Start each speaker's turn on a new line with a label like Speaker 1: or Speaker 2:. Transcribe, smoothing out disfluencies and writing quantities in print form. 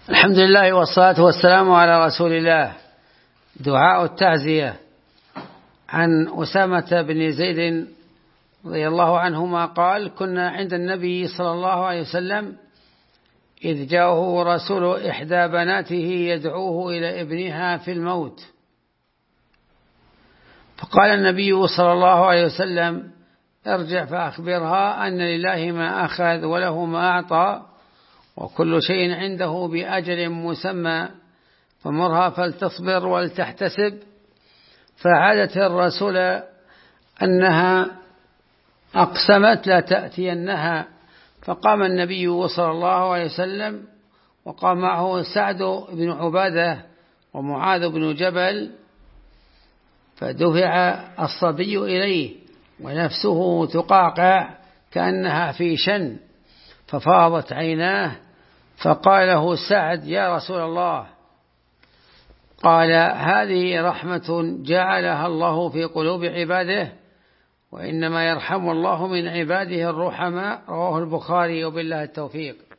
Speaker 1: الحمد لله والصلاة والسلام على رسول الله. دعاء التعزية. عن أسامة بن زيد رضي الله عنهما قال: كنا عند النبي صلى الله عليه وسلم إذ جاءه رسول إحدى بناته يدعوه إلى ابنها في الموت، فقال النبي صلى الله عليه وسلم: ارجع فأخبرها أن لله ما أخذ وله ما أعطى وكل شيء عنده بأجل مسمى، فمرها فلتصبر ولتحتسب. فعادت الرسول أنها أقسمت لا تأتينها، فقام النبي صلى الله عليه وسلم وقام معه سعد بن عبادة ومعاذ بن جبل، فدفع الصبي إليه ونفسه تقاقع كأنها في شن، ففاضت عيناه، فقال له سعد: يا رسول الله. قال: هذه رحمة جعلها الله في قلوب عباده، وإنما يرحم الله من عباده الرحماء. رواه البخاري، وبالله التوفيق.